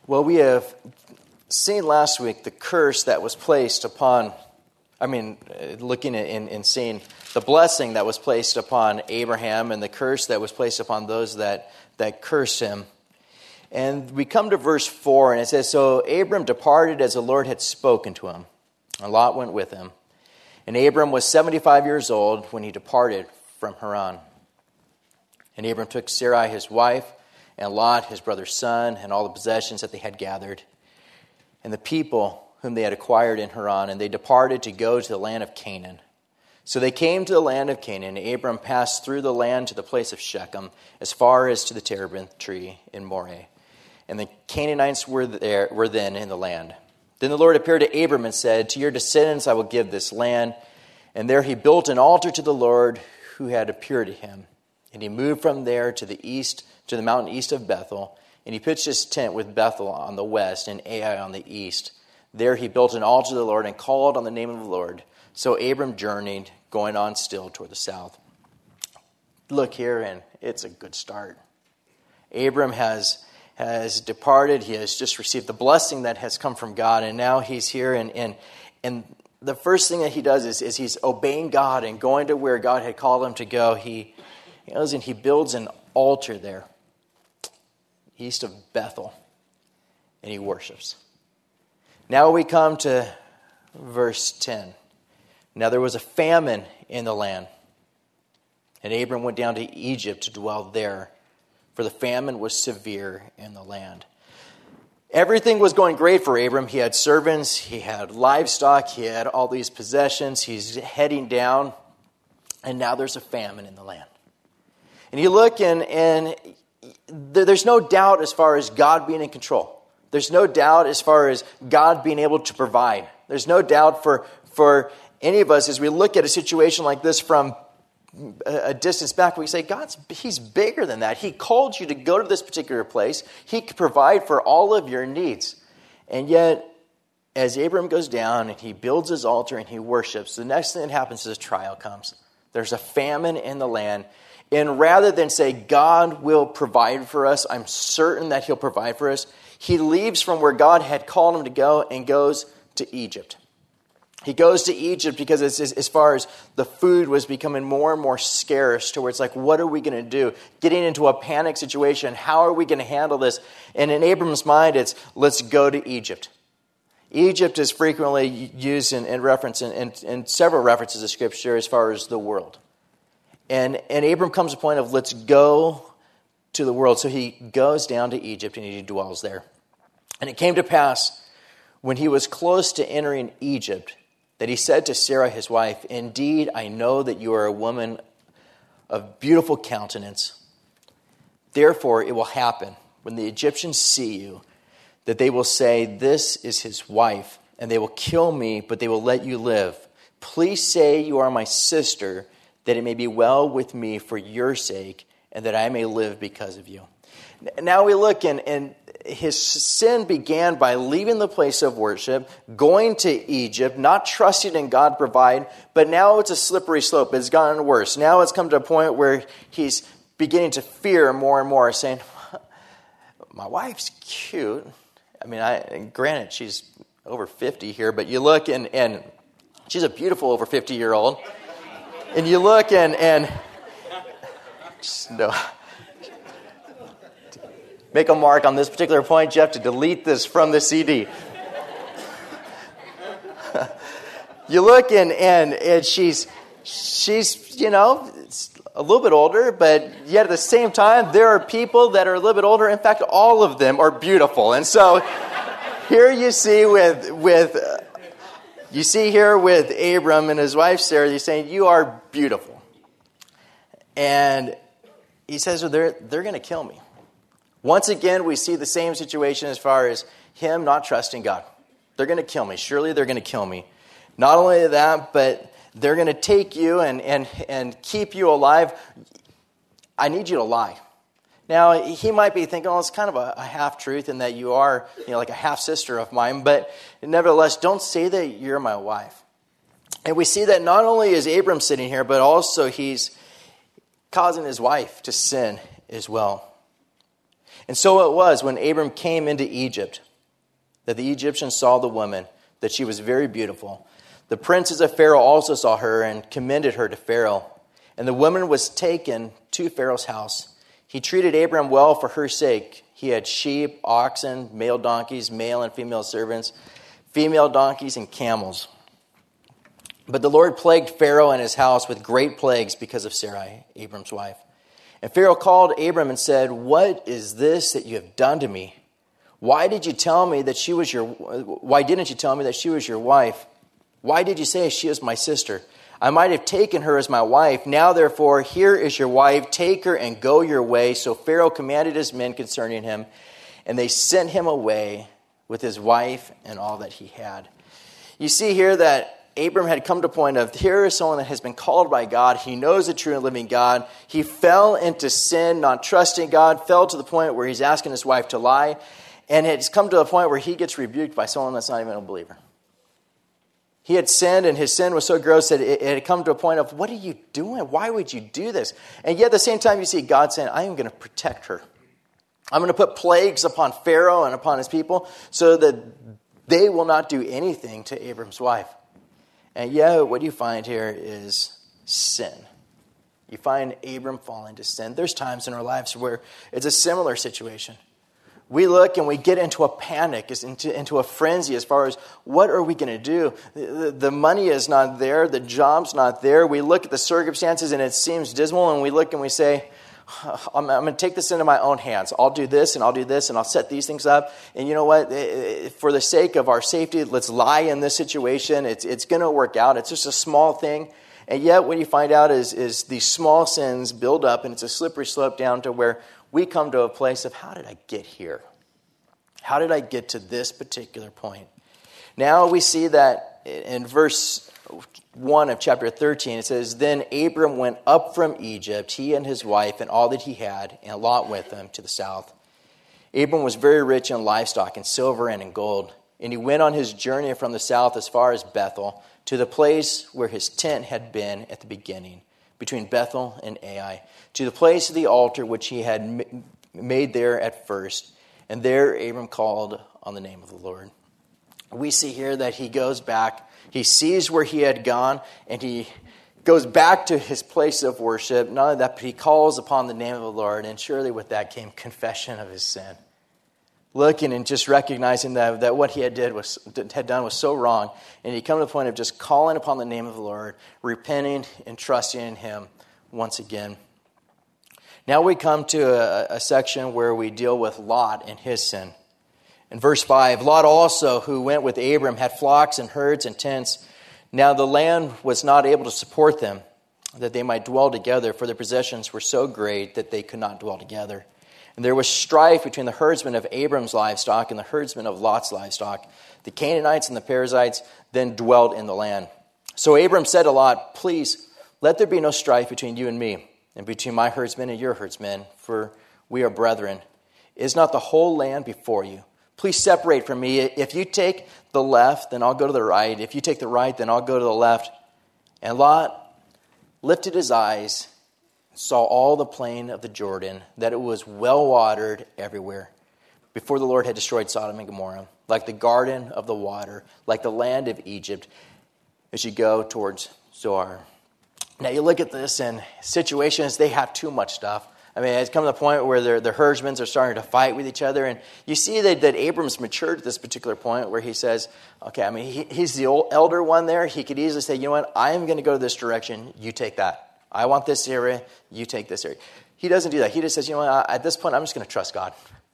Well, we have seen last week the curse that was placed upon, looking at and seeing the blessing that was placed upon Abraham and the curse that was placed upon those that cursed him. And we come to verse 4, and it says, "So Abram departed as the Lord had spoken to him, and Lot went with him. And Abram was 75 years old when he departed from Haran. And Abram took Sarai his wife, and Lot his brother's son, and all the possessions that they had gathered, and the people whom they had acquired in Haran, and they departed to go to the land of Canaan. So they came to the land of Canaan, and Abram passed through the land to the place of Shechem, as far as to the terebinth tree in Moreh. And the Canaanites were then in the land. Then the Lord appeared to Abram and said, 'To your descendants I will give this land.' And there he built an altar to the Lord who had appeared to him. And he moved from there to the east, to the mountain east of Bethel. And he pitched his tent with Bethel on the west and Ai on the east. There he built an altar to the Lord and called on the name of the Lord. So Abram journeyed, going on still toward the south." Look here, and it's a good start. Abram has departed. He has just received the blessing that has come from God, and now he's here. And the first thing that he does is he's obeying God and going to where God had called him to go. He goes and he builds an altar there, east of Bethel, and he worships. Now we come to verse 10. "Now there was a famine in the land, and Abram went down to Egypt to dwell there, for the famine was severe in the land." Everything was going great for Abram. He had servants, he had livestock, he had all these possessions. He's heading down, and now there's a famine in the land. And you look, and there's no doubt as far as God being in control. There's no doubt as far as God being able to provide. There's no doubt for any of us as we look at a situation like this from a distance back, we say, He's bigger than that. He called you to go to this particular place. He could provide for all of your needs. And yet, as Abram goes down and he builds his altar and he worships, the next thing that happens is a trial comes. There's a famine in the land. And rather than say, God will provide for us, I'm certain that He'll provide for us, he leaves from where God had called him to go and goes to Egypt. He goes to Egypt because as far as the food was becoming more and more scarce, to where it's like, what are we going to do? Getting into a panic situation. How are we going to handle this? And in Abram's mind, it's, let's go to Egypt. Egypt is frequently used in reference in several references of Scripture as far as the world. And Abram comes to the point of, let's go to the world. So he goes down to Egypt and he dwells there. And it came to pass, when he was close to entering Egypt, that he said to Sarah his wife, "Indeed, I know that you are a woman of beautiful countenance. Therefore, it will happen, when the Egyptians see you, that they will say, 'This is his wife,' and they will kill me, but they will let you live. Please say you are my sister, that it may be well with me for your sake, and that I may live because of you." Now we look, and his sin began by leaving the place of worship, going to Egypt, not trusting in God to provide, but now it's a slippery slope. It's gotten worse. Now it's come to a point where he's beginning to fear more and more, saying, my wife's cute. Granted, she's over 50 here, but you look and she's a beautiful over 50-year-old. And you look and just no. Make a mark on this particular point, Jeff, to delete this from the CD. You look and she's a little bit older, but yet at the same time, there are people that are a little bit older. In fact, all of them are beautiful. And so here you see with Abram and his wife Sarah, he's saying, "You are beautiful." And he says, well, they're going to kill me. Once again, we see the same situation as far as him not trusting God. They're going to kill me. Surely they're going to kill me. Not only that, but they're going to take you and keep you alive. I need you to lie. Now, he might be thinking, it's kind of a half-truth in that you are, like a half-sister of mine. But nevertheless, don't say that you're my wife. And we see that not only is Abram sitting here, but also he's causing his wife to sin as well. And so it was when Abram came into Egypt that the Egyptians saw the woman, that she was very beautiful. The princes of Pharaoh also saw her and commended her to Pharaoh. And the woman was taken to Pharaoh's house. He treated Abram well for her sake. He had sheep, oxen, male donkeys, male and female servants, female donkeys, and camels. But the Lord plagued Pharaoh and his house with great plagues because of Sarai, Abram's wife. And Pharaoh called Abram and said, "What is this that you have done to me? Why didn't you tell me that she was your wife? Why did you say she is my sister? I might have taken her as my wife. Now, therefore, here is your wife. Take her and go your way." So Pharaoh commanded his men concerning him, and they sent him away with his wife and all that he had. You see here that Abram had come to a point of, here is someone that has been called by God. He knows the true and living God. He fell into sin, not trusting God, fell to the point where he's asking his wife to lie. And it's come to a point where he gets rebuked by someone that's not even a believer. He had sinned, and his sin was so gross that it had come to a point of, what are you doing? Why would you do this? And yet at the same time, you see God saying, I am going to protect her. I'm going to put plagues upon Pharaoh and upon his people so that they will not do anything to Abram's wife. And yet what you find here is sin. You find Abram falling to sin. There's times in our lives where it's a similar situation. We look and we get into a panic, into a frenzy as far as what are we going to do? The money is not there. The job's not there. We look at the circumstances and it seems dismal, and we look and we say, I'm going to take this into my own hands. I'll do this and I'll do this and I'll set these things up. And you know what? For the sake of our safety, let's lie in this situation. It's going to work out. It's just a small thing. And yet what you find out is these small sins build up, and it's a slippery slope down to where we come to a place of, how did I get here? How did I get to this particular point? Now we see that in verse 1 of chapter 13, it says, "Then Abram went up from Egypt, he and his wife and all that he had, and Lot with him to the south. Abram was very rich in livestock and silver and in gold. And he went on his journey from the south as far as Bethel, to the place where his tent had been at the beginning, between Bethel and Ai, to the place of the altar which he had made there at first. And there Abram called on the name of the Lord." We see here that he goes back. He sees where he had gone, and he goes back to his place of worship. Not only that, but he calls upon the name of the Lord, and surely with that came confession of his sin. Looking and just recognizing that what he had done was so wrong, and he come to the point of just calling upon the name of the Lord, repenting and trusting in him once again. Now we come to a section where we deal with Lot and his sin. In verse 5, "Lot also, who went with Abram, had flocks and herds and tents. Now the land was not able to support them, that they might dwell together, for their possessions were so great that they could not dwell together. And there was strife between the herdsmen of Abram's livestock and the herdsmen of Lot's livestock. The Canaanites and the Perizzites then dwelt in the land. So Abram said to Lot, 'Please, let there be no strife between you and me, and between my herdsmen and your herdsmen, for we are brethren. Is not the whole land before you? Please separate from me. If you take the left, then I'll go to the right. If you take the right, then I'll go to the left.' And Lot lifted his eyes, saw all the plain of the Jordan, that it was well watered everywhere, before the Lord had destroyed Sodom and Gomorrah, like the garden of the water, like the land of Egypt, as you go towards Zoar." Now you look at this, and situations, they have too much stuff. I mean, it's come to the point where the herdsmen are starting to fight with each other. And you see that Abram's matured at this particular point where he says, okay, I mean, he's the old elder one there. He could easily say, you know what, I'm going to go this direction. You take that. I want this area. You take this area. He doesn't do that. He just says, you know what, at this point, I'm just going to trust God.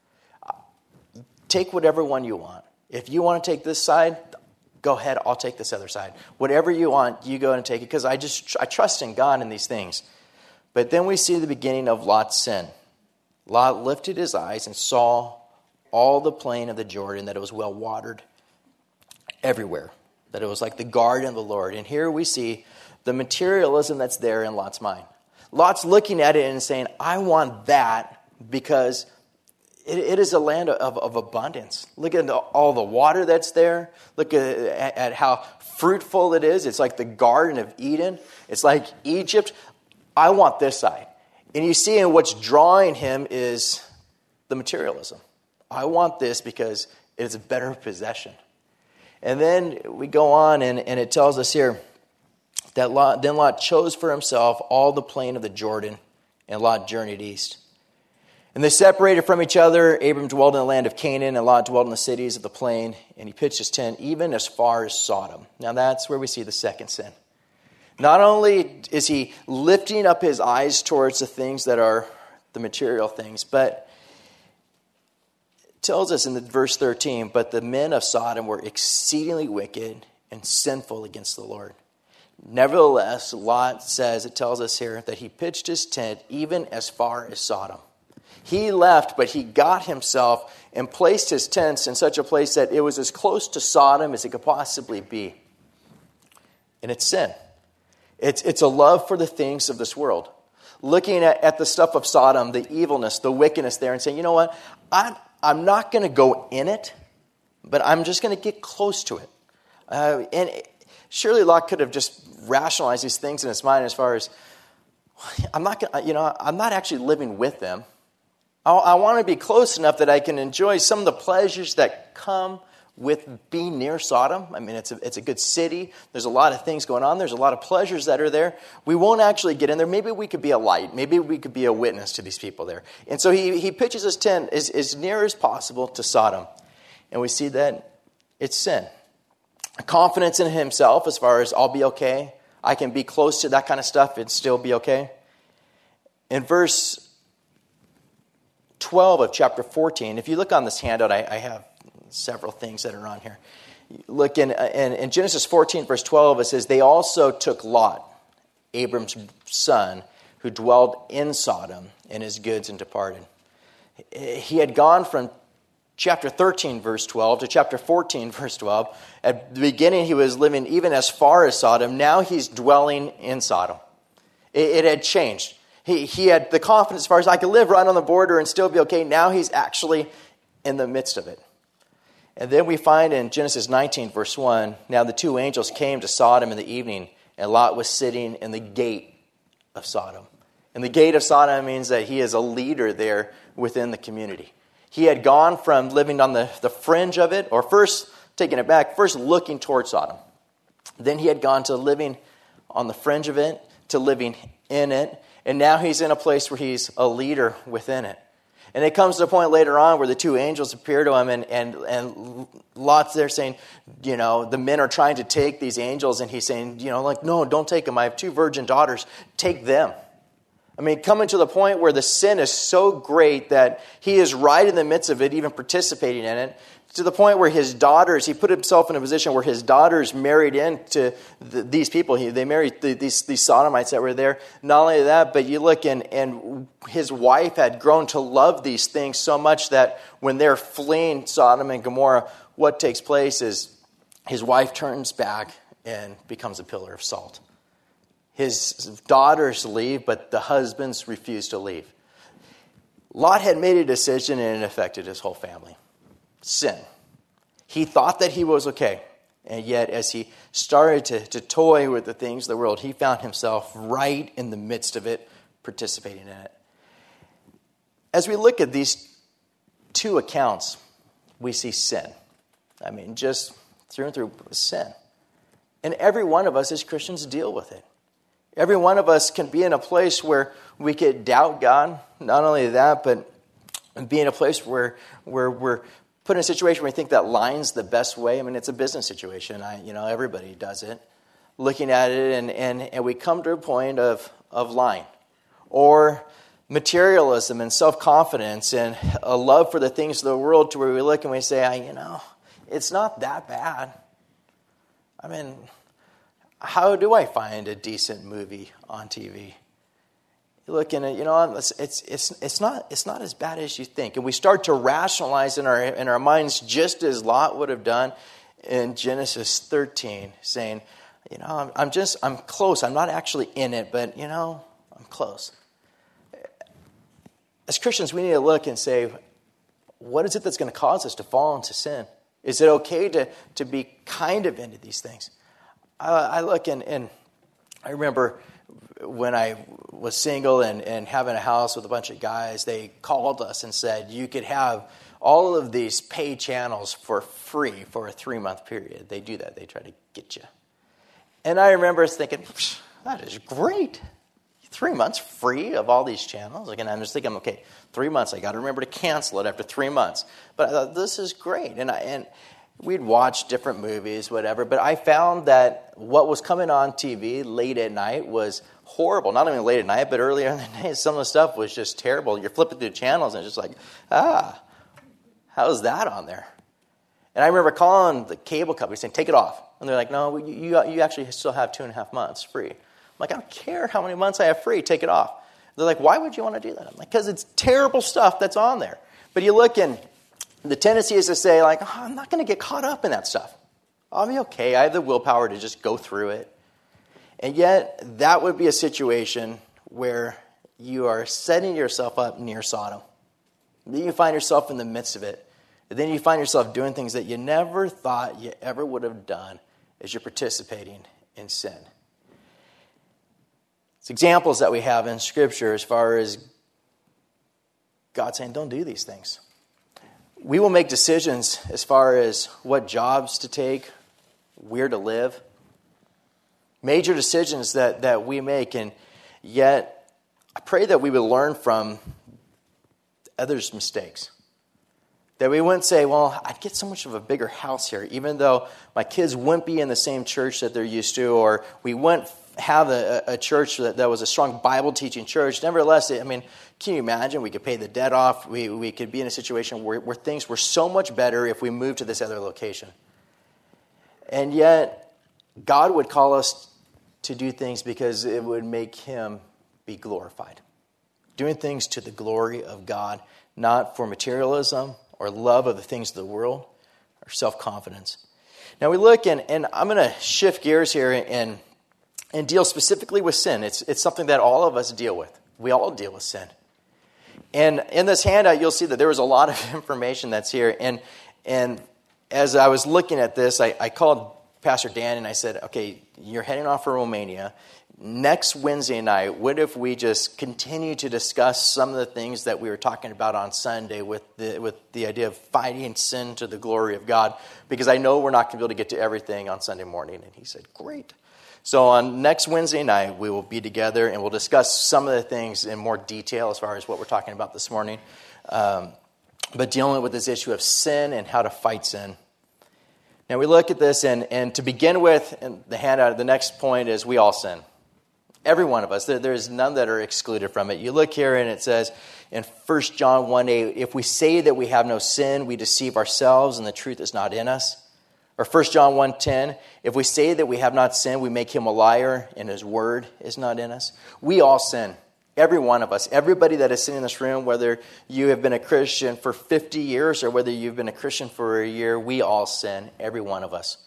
Take whatever one you want. If you want to take this side, go ahead. I'll take this other side. Whatever you want, you go and take it, because I trust in God in these things. But then we see the beginning of Lot's sin. Lot lifted his eyes and saw all the plain of the Jordan, that it was well watered everywhere, that it was like the garden of the Lord. And here we see the materialism that's there in Lot's mind. Lot's looking at it and saying, I want that because it is a land of abundance. Look at all the water that's there. Look at how fruitful it is. It's like the Garden of Eden. It's like Egypt. I want this side. And you see, and what's drawing him is the materialism. I want this because it's a better possession. And then we go on, and it tells us here that Lot chose for himself all the plain of the Jordan, and Lot journeyed east. And they separated from each other. Abram dwelled in the land of Canaan, and Lot dwelled in the cities of the plain, and he pitched his tent even as far as Sodom. Now that's where we see the second sin. Not only is he lifting up his eyes towards the things that are the material things, but it tells us in the verse 13, but the men of Sodom were exceedingly wicked and sinful against the Lord. Nevertheless, Lot says, it tells us here, that he pitched his tent even as far as Sodom. He left, but he got himself and placed his tents in such a place that it was as close to Sodom as it could possibly be. And it's sin. It's a love for the things of this world. Looking at the stuff of Sodom, the evilness, the wickedness there, and saying, you know what, I'm not going to go in it, but I'm just going to get close to it. And surely Lot could have just rationalized these things in his mind as far as, I'm not actually living with them. I want to be close enough that I can enjoy some of the pleasures that come with being near Sodom. I mean, it's a good city. There's a lot of things going on. There's a lot of pleasures that are there. We won't actually get in there. Maybe we could be a light. Maybe we could be a witness to these people there. And so he pitches his tent as near as possible to Sodom. And we see that it's sin. A confidence in himself as far as I'll be okay. I can be close to that kind of stuff and still be okay. In verse 12 of chapter 14, if you look on this handout, I have several things that are on here. Look in Genesis 14, verse 12, it says, they also took Lot, Abram's son, who dwelled in Sodom, and his goods, and departed. He had gone from chapter 13, verse 12, to chapter 14, verse 12. At the beginning, he was living even as far as Sodom. Now he's dwelling in Sodom. It had changed. He had the confidence as far as I could live right on the border and still be okay. Now he's actually in the midst of it. And then we find in Genesis 19, verse 1, now the two angels came to Sodom in the evening, and Lot was sitting in the gate of Sodom. And the gate of Sodom means that he is a leader there within the community. He had gone from living on the fringe of it, or first, taking it back, first looking towards Sodom. Then he had gone to living on the fringe of it, to living in it, and now he's in a place where he's a leader within it. And it comes to a point later on where the two angels appear to him, and Lot's there saying, the men are trying to take these angels, and he's saying, no, don't take them. I have two virgin daughters. Take them. I mean, coming to the point where the sin is so great that he is right in the midst of it, even participating in it, to the point where his daughters, he put himself in a position where his daughters married into these people. They married these sodomites that were there. Not only that, but you look and his wife had grown to love these things so much that when they're fleeing Sodom and Gomorrah, what takes place is his wife turns back and becomes a pillar of salt. His daughters leave, but the husbands refuse to leave. Lot had made a decision, and it affected his whole family. Sin. He thought that he was okay. And yet, as he started to toy with the things of the world, he found himself right in the midst of it, participating in it. As we look at these two accounts, we see sin. I mean, just through and through sin. And every one of us as Christians deal with it. Every one of us can be in a place where we could doubt God. Not only that, but be in a place where we're put in a situation where we think that line's the best way. I mean, it's a business situation. Everybody does it. Looking at it, and we come to a point of lying. Or materialism and self-confidence and a love for the things of the world to where we look and we say, it's not that bad. I mean, how do I find a decent movie on TV? You look in it, it's not as bad as you think. And we start to rationalize in our minds just as Lot would have done in Genesis 13, saying, I'm close. I'm not actually in it, but I'm close. As Christians, we need to look and say, what is it that's going to cause us to fall into sin? Is it okay to be kind of into these things? I look and I remember when I was single and having a house with a bunch of guys, they called us and said, you could have all of these paid channels for free for a 3-month period. They do that. They try to get you. And I remember thinking, that is great. 3 months free of all these channels. Again, I'm just thinking, okay, 3 months. I got to remember to cancel it after 3 months. But I thought, this is great. And we'd watch different movies, whatever. But I found that what was coming on TV late at night was horrible. Not only late at night, but earlier in the day, some of the stuff was just terrible. You're flipping through channels and it's just like, how's that on there? And I remember calling the cable company saying, take it off. And they're like, no, you actually still have 2.5 months free. I'm like, I don't care how many months I have free, take it off. They're like, why would you want to do that? I'm like, because it's terrible stuff that's on there. But you look, and the tendency is to say, like, I'm not going to get caught up in that stuff. I'll be okay. I have the willpower to just go through it. And yet, that would be a situation where you are setting yourself up near Sodom. Then you find yourself in the midst of it. And then you find yourself doing things that you never thought you ever would have done as you're participating in sin. It's examples that we have in Scripture as far as God saying, don't do these things. We will make decisions as far as what jobs to take, where to live. Major decisions that we make, and yet I pray that we would learn from others' mistakes. That we wouldn't say, well, I'd get so much of a bigger house here, even though my kids wouldn't be in the same church that they're used to, or we wouldn't have a church that was a strong Bible teaching church. Nevertheless, can you imagine? We could pay the debt off. We could be in a situation where things were so much better if we moved to this other location. And yet, God would call us to do things because it would make Him be glorified. Doing things to the glory of God, not for materialism or love of the things of the world or self-confidence. Now we look, and I'm going to shift gears here and deal specifically with sin. It's something that all of us deal with. We all deal with sin. And in this handout, you'll see that there was a lot of information that's here. And as I was looking at this, I called Pastor Dan and I said, okay, you're heading off for Romania. Next Wednesday night, what if we just continue to discuss some of the things that we were talking about on Sunday with the idea of fighting sin to the glory of God? Because I know we're not going to be able to get to everything on Sunday morning. And he said, great. So on next Wednesday night, we will be together and we'll discuss some of the things in more detail as far as what we're talking about this morning. But dealing with this issue of sin and how to fight sin. Now we look at this, and to begin with, in the handout, the next point is we all sin. Every one of us. There's none that are excluded from it. You look here and it says in 1 John 1:8, if we say that we have no sin, we deceive ourselves and the truth is not in us. Or 1 John 1:10, if we say that we have not sinned, we make him a liar and his word is not in us. We all sin. Every one of us. Everybody that is sitting in this room, whether you have been a Christian for 50 years or whether you've been a Christian for a year, we all sin. Every one of us.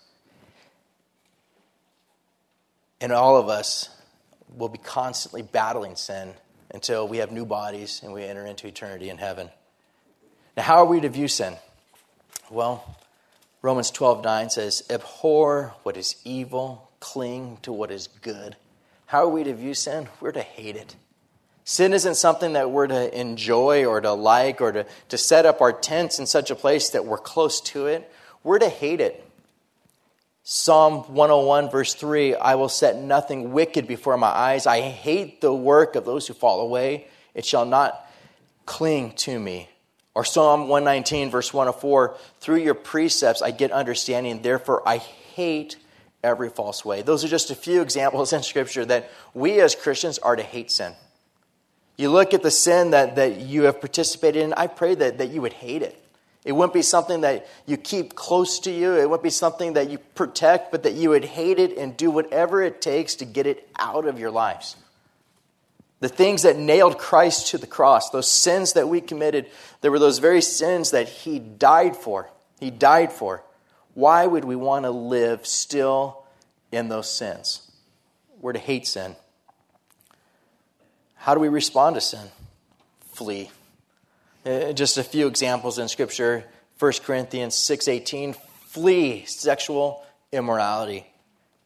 And all of us will be constantly battling sin until we have new bodies and we enter into eternity in heaven. Now, how are we to view sin? Well, Romans 12:9 says, abhor what is evil, cling to what is good. How are we to view sin? We're to hate it. Sin isn't something that we're to enjoy or to like or to set up our tents in such a place that we're close to it. We're to hate it. Psalm 101 verse 3, I will set nothing wicked before my eyes. I hate the work of those who fall away. It shall not cling to me. Or Psalm 119 verse 104, through your precepts I get understanding. Therefore I hate every false way. Those are just a few examples in Scripture that we as Christians are to hate sin. You look at the sin that you have participated in, I pray that you would hate it. It wouldn't be something that you keep close to you. It wouldn't be something that you protect, but that you would hate it and do whatever it takes to get it out of your lives. The things that nailed Christ to the cross, those sins that we committed, there were those very sins that He died for. He died for. Why would we want to live still in those sins? We're to hate sin. How do we respond to sin? Flee. Just a few examples in Scripture. 1 Corinthians 6:18, flee sexual immorality.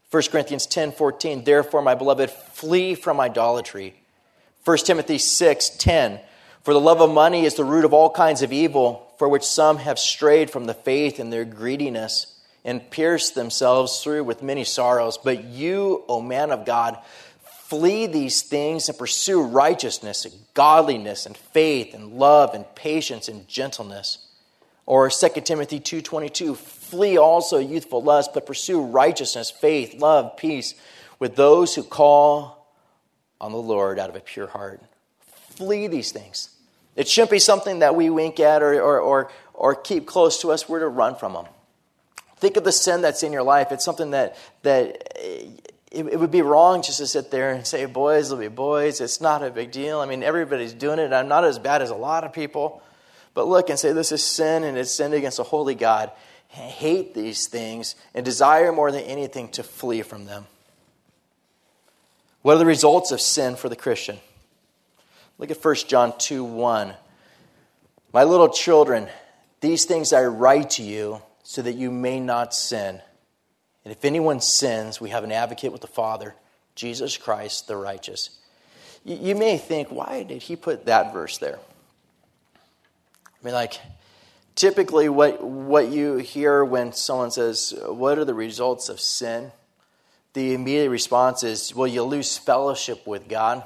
1 Corinthians 10:14, therefore, my beloved, flee from idolatry. 1 Timothy 6:10, for the love of money is the root of all kinds of evil, for which some have strayed from the faith in their greediness and pierced themselves through with many sorrows. But you, O man of God, flee these things and pursue righteousness and godliness and faith and love and patience and gentleness. Or 2 Timothy 2:22, flee also youthful lust, but pursue righteousness, faith, love, peace with those who call on the Lord out of a pure heart. Flee these things. It shouldn't be something that we wink at or keep close to us. We're to run from them. Think of the sin that's in your life. It's something that it would be wrong just to sit there and say, boys will be boys. It's not a big deal. I mean, everybody's doing it. I'm not as bad as a lot of people. But look and say, this is sin, and it's sin against a holy God. Hate these things and desire more than anything to flee from them. What are the results of sin for the Christian? Look at 1 John 2:1. My little children, these things I write to you so that you may not sin. And if anyone sins, we have an advocate with the Father, Jesus Christ the righteous. You may think, why did he put that verse there? I mean, like, typically what you hear when someone says, what are the results of sin? The immediate response is, well, you lose fellowship with God.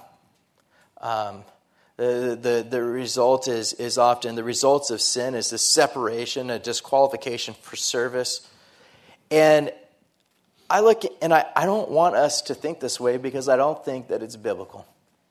The result is often, the results of sin is the separation, a disqualification for service. And I look, and I don't want us to think this way because I don't think that it's biblical.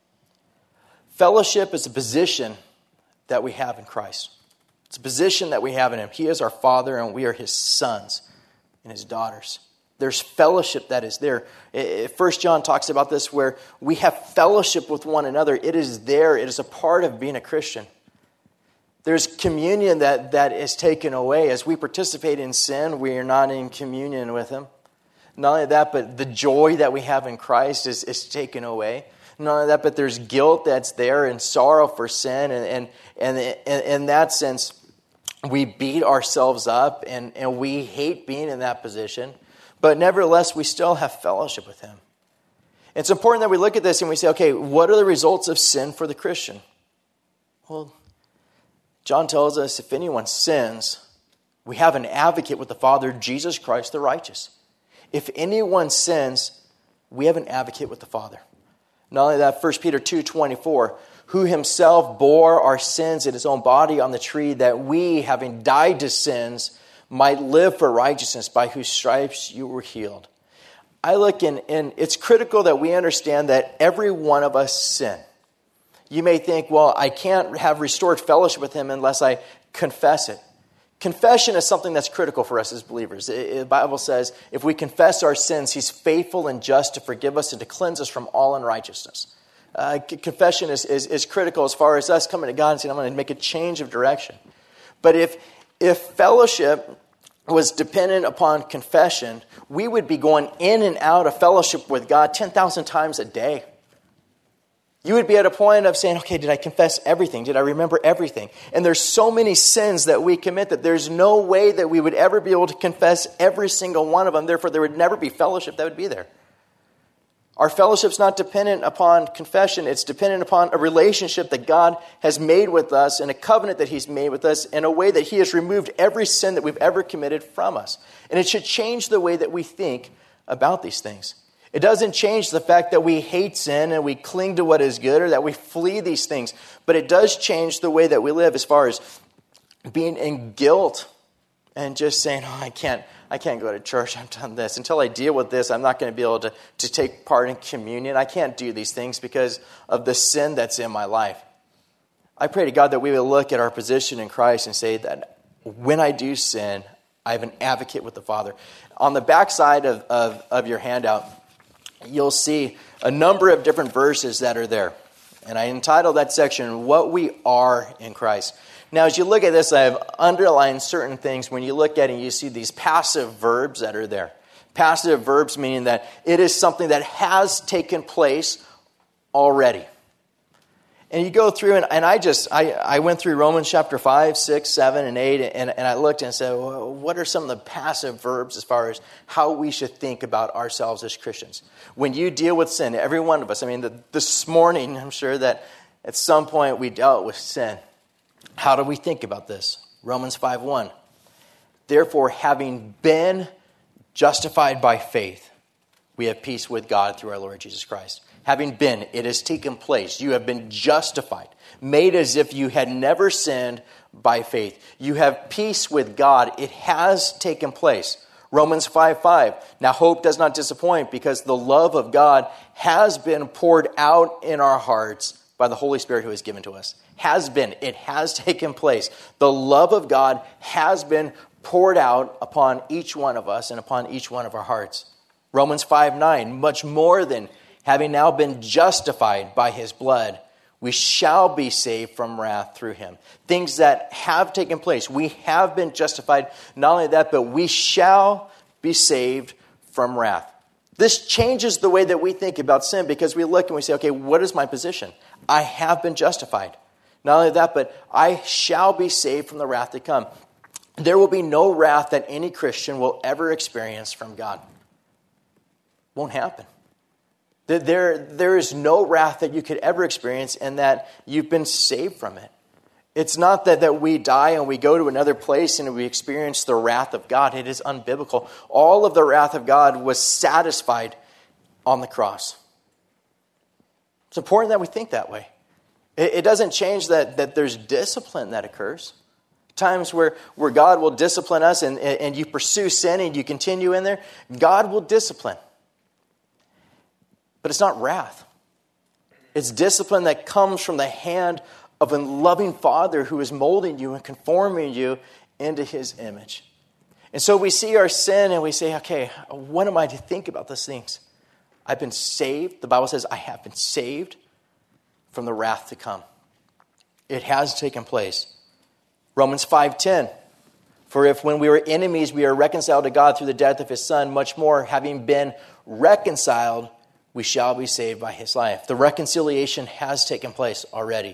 Fellowship is a position that we have in Christ. It's a position that we have in Him. He is our Father and we are His sons and His daughters. There's fellowship that is there. 1 John talks about this where we have fellowship with one another. It is there. It is a part of being a Christian. There's communion that is taken away. As we participate in sin, we are not in communion with Him. Not only that, but the joy that we have in Christ is taken away. Not only that, but there's guilt that's there and sorrow for sin. And in that sense, we beat ourselves up and we hate being in that position. But nevertheless, we still have fellowship with Him. It's important that we look at this and we say, okay, what are the results of sin for the Christian? Well, John tells us if anyone sins, we have an advocate with the Father, Jesus Christ the righteous. If anyone sins, we have an advocate with the Father. Not only that, 1 Peter 2:24, who Himself bore our sins in His own body on the tree, that we, having died to sins, might live for righteousness, by whose stripes you were healed. I look and it's critical that we understand that every one of us sin. You may think, well, I can't have restored fellowship with Him unless I confess it. Confession is something that's critical for us as believers. The Bible says, if we confess our sins, He's faithful and just to forgive us and to cleanse us from all unrighteousness. Confession is critical as far as us coming to God and saying, I'm going to make a change of direction. But if fellowship was dependent upon confession, we would be going in and out of fellowship with God 10,000 times a day. You would be at a point of saying, okay, did I confess everything? Did I remember everything? And there's so many sins that we commit that there's no way that we would ever be able to confess every single one of them. Therefore, there would never be fellowship that would be there. Our fellowship's not dependent upon confession. It's dependent upon a relationship that God has made with us and a covenant that He's made with us in a way that He has removed every sin that we've ever committed from us. And it should change the way that we think about these things. It doesn't change the fact that we hate sin and we cling to what is good or that we flee these things. But it does change the way that we live as far as being in guilt and just saying, oh, I can't go to church. I've done this. Until I deal with this, I'm not going to be able to take part in communion. I can't do these things because of the sin that's in my life. I pray to God that we will look at our position in Christ and say that when I do sin, I have an advocate with the Father. On the back side of your handout, you'll see a number of different verses that are there. And I entitled that section, What We Are in Christ. Now, as you look at this, I have underlined certain things. When you look at it, you see these passive verbs that are there. Passive verbs meaning that it is something that has taken place already. And you go through, and I went through Romans chapter 5, 6, 7, and 8, and I looked and said, well, what are some of the passive verbs as far as how we should think about ourselves as Christians? When you deal with sin, every one of us, this morning, I'm sure that at some point we dealt with sin. How do we think about this? Romans 5:1. Therefore, having been justified by faith, we have peace with God through our Lord Jesus Christ. Having been, it has taken place. You have been justified, made as if you had never sinned by faith. You have peace with God. It has taken place. Romans 5:5. Now hope does not disappoint, because the love of God has been poured out in our hearts by the Holy Spirit who is given to us. Has been. It has taken place. The love of God has been poured out upon each one of us and upon each one of our hearts. Romans 5:9. Much more than having now been justified by his blood, we shall be saved from wrath through him. Things that have taken place. We have been justified. Not only that, but we shall be saved from wrath. This changes the way that we think about sin, because we look and we say, okay, what is my position? I have been justified. Not only that, but I shall be saved from the wrath to come. There will be no wrath that any Christian will ever experience from God. Won't happen. There is no wrath that you could ever experience, and that you've been saved from it. It's not that we die and we go to another place and we experience the wrath of God. It is unbiblical. All of the wrath of God was satisfied on the cross. It's important that we think that way. It doesn't change that there's discipline that occurs. Times where God will discipline us and you pursue sin and you continue in there, God will discipline. But it's not wrath. It's discipline that comes from the hand of a loving Father who is molding you and conforming you into his image. And so we see our sin and we say, okay, what am I to think about these things? I've been saved. The Bible says I have been saved from the wrath to come. It has taken place. Romans 5:10. For if when we were enemies we are reconciled to God through the death of his Son, much more, having been reconciled, we shall be saved by his life. The reconciliation has taken place already.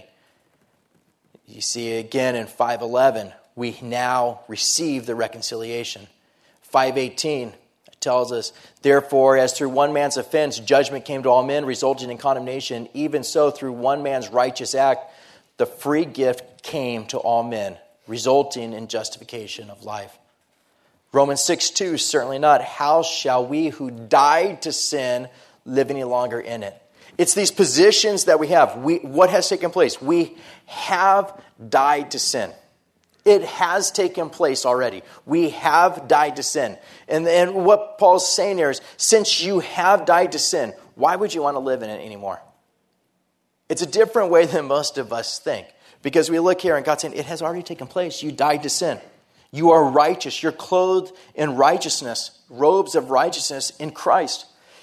You see again in 5:11, we now receive the reconciliation. 5:18 tells us, therefore, as through one man's offense judgment came to all men, resulting in condemnation, even so through one man's righteous act, the free gift came to all men, resulting in justification of life. Romans 6:2, certainly not. How shall we who died to sin live any longer in it? It's these positions that we have. What has taken place? We have died to sin. It has taken place already. We have died to sin. And what Paul's saying here is, since you have died to sin, why would you want to live in it anymore? It's a different way than most of us think. Because we look here and God's saying, it has already taken place. You died to sin. You are righteous. You're clothed in righteousness, robes of righteousness in Christ.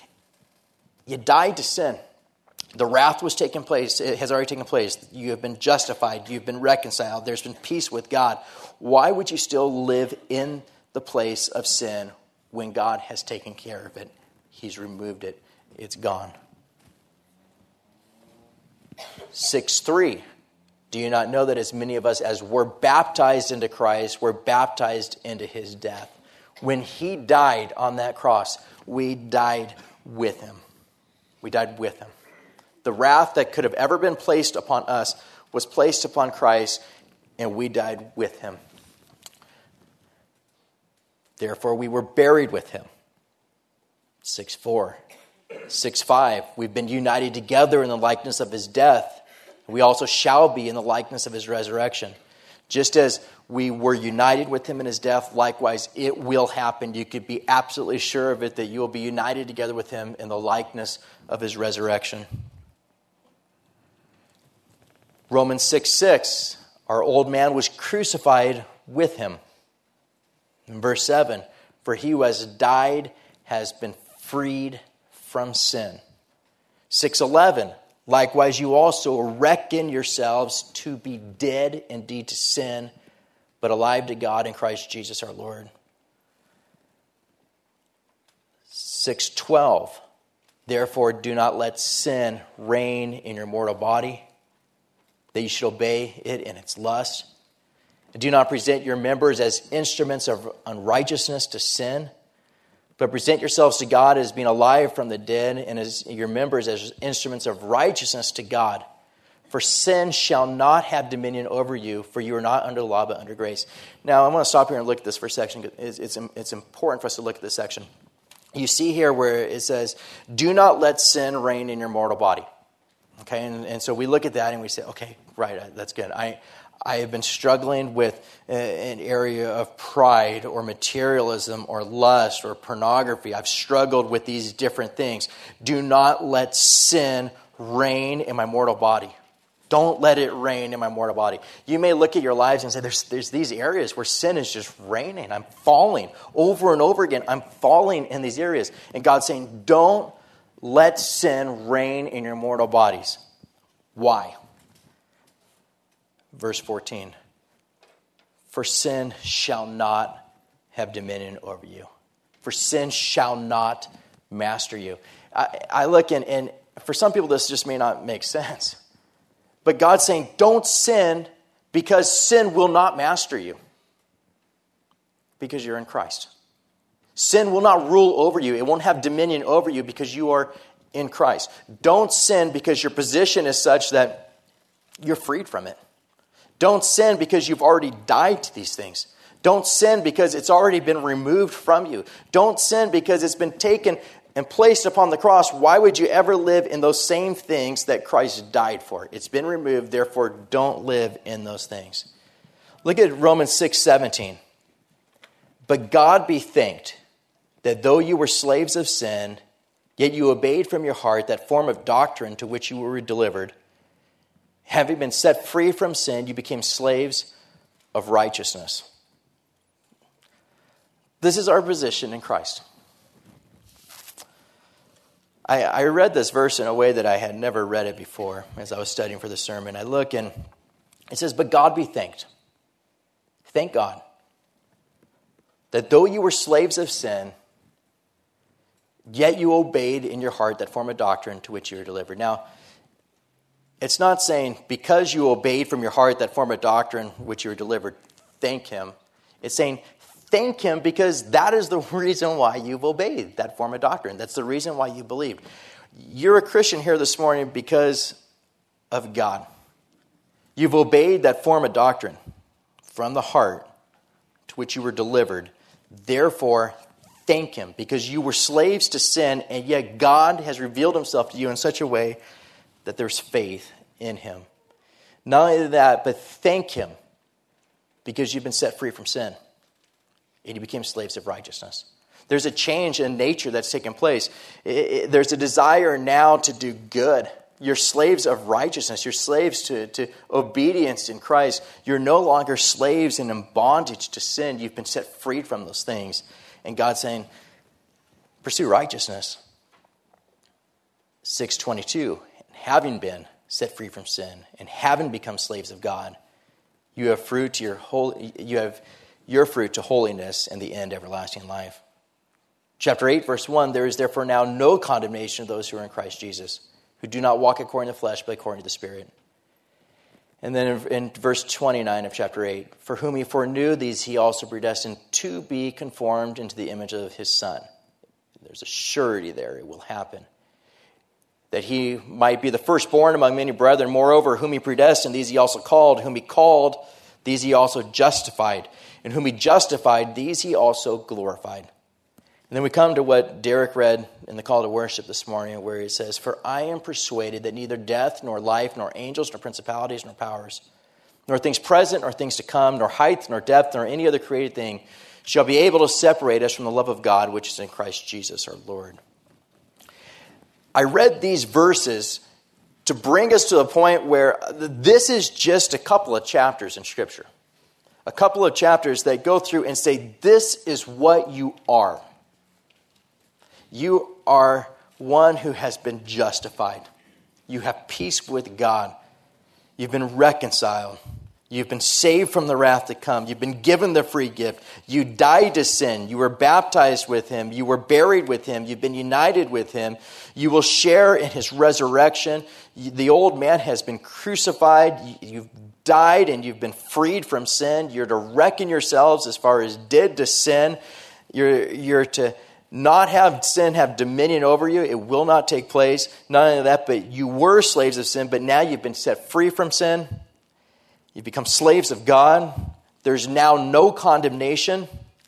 You died to sin. The wrath was taking place. It has already taken place. You have been justified. You've been reconciled. There's been peace with God. Why would you still live in the place of sin when God has taken care of it? He's removed it. It's gone. 6:3. Do you not know that as many of us as were baptized into Christ were baptized into his death? When he died on that cross, we died with him. We died with him. The wrath that could have ever been placed upon us was placed upon Christ, and we died with him. Therefore, we were buried with him. 6:4. 6:5. We've been united together in the likeness of his death. We also shall be in the likeness of his resurrection. Just as we were united with him in his death, likewise it will happen. You could be absolutely sure of it, that you will be united together with him in the likeness of his resurrection. Romans 6:6, our old man was crucified with him. In verse 7, for he who has died has been freed from sin. 6:11, likewise you also reckon yourselves to be dead indeed to sin, but alive to God in Christ Jesus our Lord. 6:12, therefore do not let sin reign in your mortal body, that you should obey it in its lust. And do not present your members as instruments of unrighteousness to sin, but present yourselves to God as being alive from the dead, and as your members as instruments of righteousness to God. For sin shall not have dominion over you, for you are not under the law, but under grace. Now, I want to stop here and look at this for a section. It's important for us to look at this section. You see here where it says, do not let sin reign in your mortal body. Okay, and so we look at that and we say, okay, right, that's good. I have been struggling with an area of pride or materialism or lust or pornography. I've struggled with these different things. Do not let sin reign in my mortal body. Don't let it reign in my mortal body. You may look at your lives and say, there's these areas where sin is just reigning. I'm falling over and over again. I'm falling in these areas. And God's saying, don't let sin reign in your mortal bodies. Why? Verse 14. For sin shall not have dominion over you. For sin shall not master you. I look and for some people this just may not make sense. But God's saying, don't sin because sin will not master you. Because you're in Christ. Sin will not rule over you. It won't have dominion over you because you are in Christ. Don't sin because your position is such that you're freed from it. Don't sin because you've already died to these things. Don't sin because it's already been removed from you. Don't sin because it's been taken and placed upon the cross. Why would you ever live in those same things that Christ died for? It's been removed, therefore don't live in those things. Look at Romans 6:17. But God be thanked that though you were slaves of sin, yet you obeyed from your heart that form of doctrine to which you were delivered. Having been set free from sin, you became slaves of righteousness. This is our position in Christ. I read this verse in a way that I had never read it before as I was studying for the sermon. I look and it says, but God be thanked. Thank God that though you were slaves of sin, yet you obeyed in your heart that form of doctrine to which you were delivered. Now, it's not saying because you obeyed from your heart that form of doctrine which you were delivered, thank him. It's saying thank him because that is the reason why you've obeyed that form of doctrine. That's the reason why you believed. You're a Christian here this morning because of God. You've obeyed that form of doctrine from the heart to which you were delivered. Therefore, thank him because you were slaves to sin, and yet God has revealed himself to you in such a way that there's faith in him. Not only that, but thank him because you've been set free from sin and you became slaves of righteousness. There's a change in nature that's taken place. There's a desire now to do good. You're slaves of righteousness. You're slaves to obedience in Christ. You're no longer slaves and in bondage to sin. You've been set free from those things. And God's saying, pursue righteousness. 6:22, having been set free from sin and having become slaves of God, you have your fruit to holiness and the end everlasting life. Chapter 8, verse 1, there is therefore now no condemnation of those who are in Christ Jesus, who do not walk according to the flesh, but according to the Spirit. And then in verse 29 of chapter 8, for whom he foreknew, these he also predestined to be conformed into the image of his Son. There's a surety there, it will happen. That he might be the firstborn among many brethren. Moreover, whom he predestined, these he also called. Whom he called, these he also justified. And whom he justified, these he also glorified. And then we come to what Derek read in the call to worship this morning, where he says, for I am persuaded that neither death, nor life, nor angels, nor principalities, nor powers, nor things present, nor things to come, nor height, nor depth, nor any other created thing shall be able to separate us from the love of God, which is in Christ Jesus our Lord. I read these verses to bring us to the point where this is just a couple of chapters in Scripture. A couple of chapters that go through and say, this is what you are. You are one who has been justified. You have peace with God. You've been reconciled. You've been saved from the wrath to come. You've been given the free gift. You died to sin. You were baptized with him. You were buried with him. You've been united with him. You will share in his resurrection. The old man has been crucified. You've died and you've been freed from sin. You're to reckon yourselves as far as dead to sin. You're to not have sin have dominion over you. It will not take place. Not only that, but you were slaves of sin, but now you've been set free from sin. You've become slaves of God. There's now no condemnation.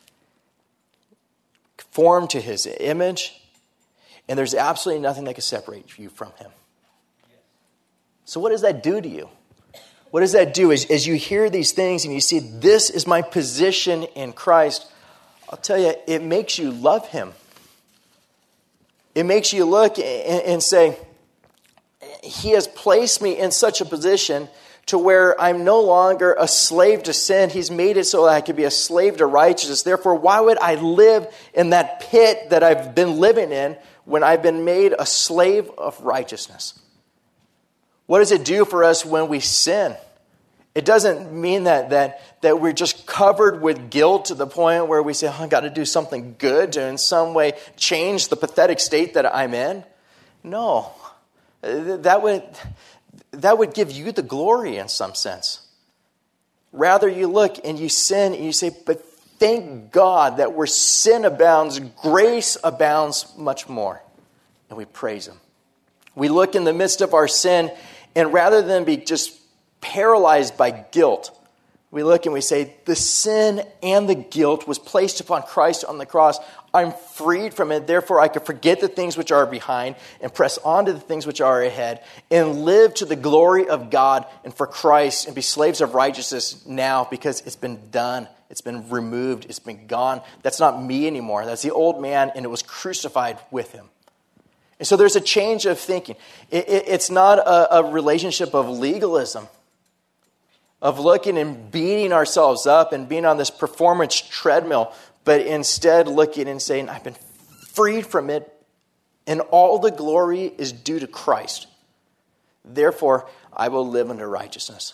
Conformed to his image. And there's absolutely nothing that can separate you from him. So what does that do to you? What does that do? As you hear these things and you see, this is my position in Christ, I'll tell you, it makes you love him. It makes you look and say, he has placed me in such a position to where I'm no longer a slave to sin. He's made it so that I could be a slave to righteousness. Therefore, why would I live in that pit that I've been living in when I've been made a slave of righteousness? What does it do for us when we sin? It doesn't mean that we're just covered with guilt to the point where we say, I've got to do something good to in some way change the pathetic state that I'm in. No. That would give you the glory in some sense. Rather, you look and you sin and you say, but thank God that where sin abounds, grace abounds much more. And we praise him. We look in the midst of our sin, and rather than be just paralyzed by guilt, we look and we say, the sin and the guilt was placed upon Christ on the cross. I'm freed from it. Therefore, I can forget the things which are behind and press on to the things which are ahead and live to the glory of God and for Christ and be slaves of righteousness now because it's been done. It's been removed. It's been gone. That's not me anymore. That's the old man, and it was crucified with him. And so there's a change of thinking. It's not a relationship of legalism, of looking and beating ourselves up and being on this performance treadmill, but instead looking and saying, I've been freed from it, and all the glory is due to Christ. Therefore, I will live unto righteousness.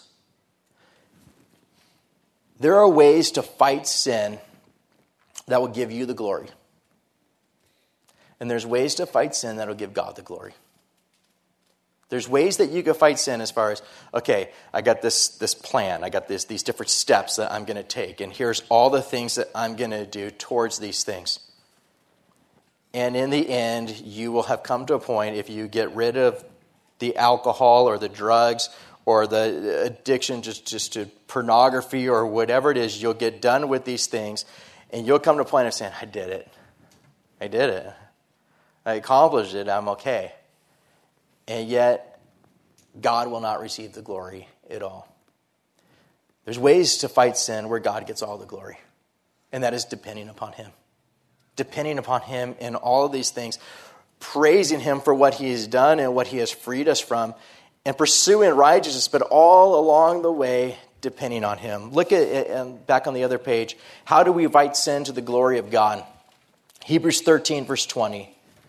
There are ways to fight sin that will give you the glory. And there's ways to fight sin that will give God the glory. There's ways that you can fight sin as far as, okay, I got this plan. I got these different steps that I'm going to take. And here's all the things that I'm going to do towards these things. And in the end, you will have come to a point, if you get rid of the alcohol or the drugs or the addiction just to pornography or whatever it is, you'll get done with these things. And you'll come to a point of saying, I did it. I did it. I accomplished it. I'm okay. And yet, God will not receive the glory at all. There's ways to fight sin where God gets all the glory. And that is depending upon him. Depending upon him in all of these things. Praising him for what he has done and what he has freed us from. And pursuing righteousness, but all along the way, depending on him. Look at back on the other page. How do we fight sin to the glory of God? Hebrews 13, verse 20.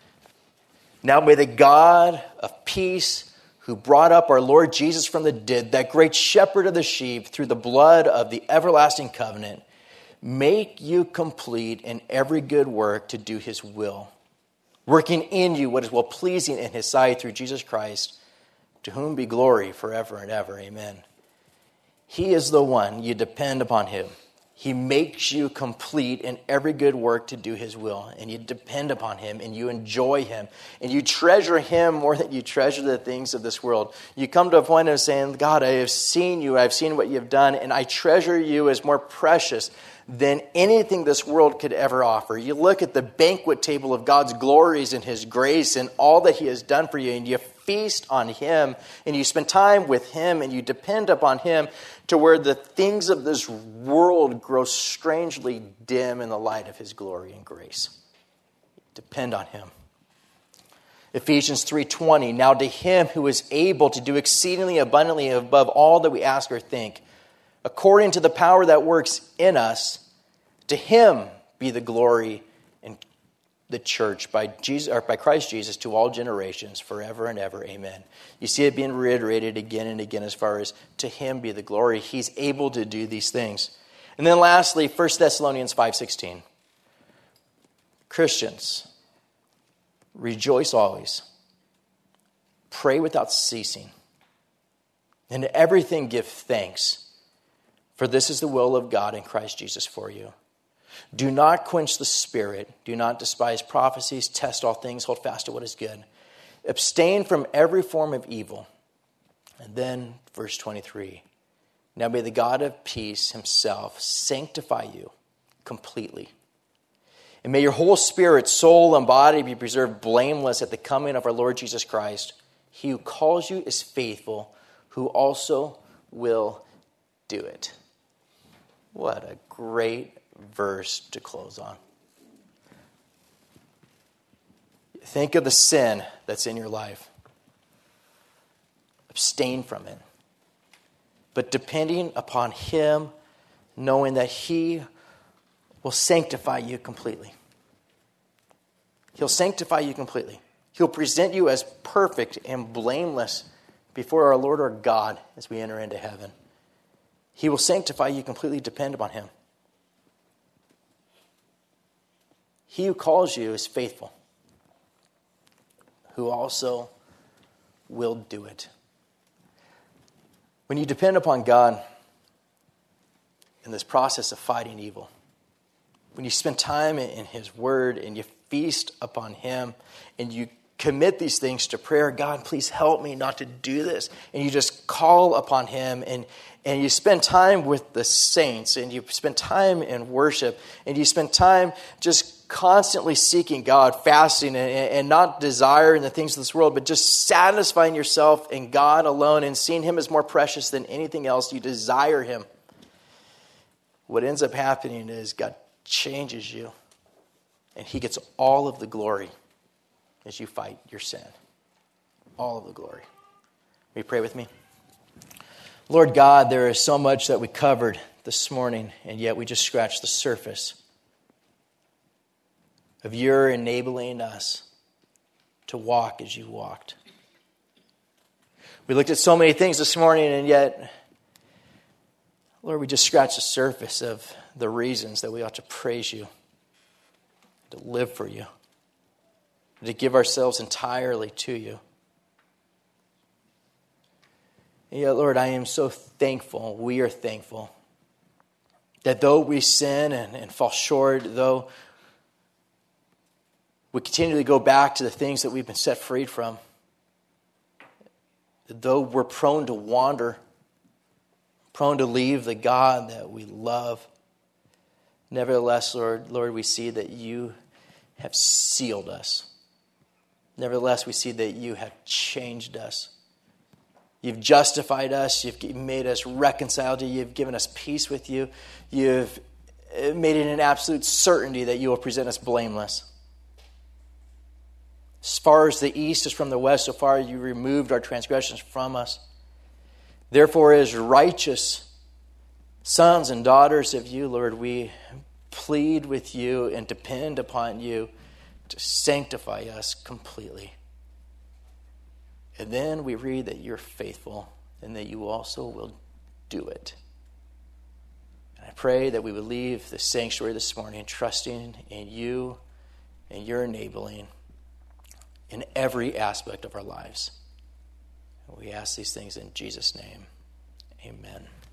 Now may the God of peace, who brought up our Lord Jesus from the dead, that great shepherd of the sheep, through the blood of the everlasting covenant, make you complete in every good work to do his will, working in you what is well-pleasing in his sight through Jesus Christ, to whom be glory forever and ever. Amen. He is the one. You depend upon him. He makes you complete in every good work to do his will. And you depend upon him and you enjoy him. And you treasure him more than you treasure the things of this world. You come to a point of saying, God, I have seen you. I've seen what you've done. And I treasure you as more precious than anything this world could ever offer. You look at the banquet table of God's glories and his grace and all that he has done for you. And you feast on him. And you spend time with him. And you depend upon him. To where the things of this world grow strangely dim in the light of his glory and grace. Depend on him. Ephesians 3:20, now to him who is able to do exceedingly abundantly above all that we ask or think, according to the power that works in us, to him be the glory the church by Jesus, or by Christ Jesus, to all generations, forever and ever. Amen. You see it being reiterated again and again as far as to him be the glory. He's able to do these things. And then lastly, 1 Thessalonians 5:16. Christians, rejoice always. Pray without ceasing. And in everything give thanks, for this is the will of God in Christ Jesus for you. Do not quench the spirit. Do not despise prophecies. Test all things. Hold fast to what is good. Abstain from every form of evil. And then verse 23. Now may the God of peace himself sanctify you completely. And may your whole spirit, soul, and body be preserved blameless at the coming of our Lord Jesus Christ. He who calls you is faithful, who also will do it. What a great verse to close on. Think of the sin that's in your life. Abstain from it. But depending upon him, knowing that he will sanctify you completely. He'll sanctify you completely. He'll present you as perfect and blameless before our Lord our God as we enter into heaven. He will sanctify you completely. Depend upon him. He who calls you is faithful, who also will do it. When you depend upon God in this process of fighting evil, when you spend time in his word and you feast upon him and you commit these things to prayer, God, please help me not to do this. And you just call upon him and you spend time with the saints and you spend time in worship and you spend time just constantly seeking God, fasting and not desiring the things of this world, but just satisfying yourself in God alone and seeing him as more precious than anything else. You desire him. What ends up happening is God changes you and he gets all of the glory as you fight your sin. All of the glory. Will you pray with me? Lord God, there is so much that we covered this morning, and yet we just scratched the surface of your enabling us to walk as you walked. We looked at so many things this morning, and yet, Lord, we just scratched the surface of the reasons that we ought to praise you, to live for you, to give ourselves entirely to you. And yet, Lord, I am so thankful, we are thankful, that though we sin and fall short, though we continually go back to the things that we've been set free from, though we're prone to wander, prone to leave the God that we love, nevertheless, Lord, we see that you have sealed us. Nevertheless, we see that you have changed us. You've justified us. You've made us reconciled to you. You've given us peace with you. You've made it an absolute certainty that you will present us blameless. As far as the east is from the west, so far you removed our transgressions from us. Therefore, as righteous sons and daughters of you, Lord, we plead with you and depend upon you to sanctify us completely. And then we read that you're faithful and that you also will do it. And I pray that we would leave the sanctuary this morning trusting in you and your enabling in every aspect of our lives. And we ask these things in Jesus' name. Amen.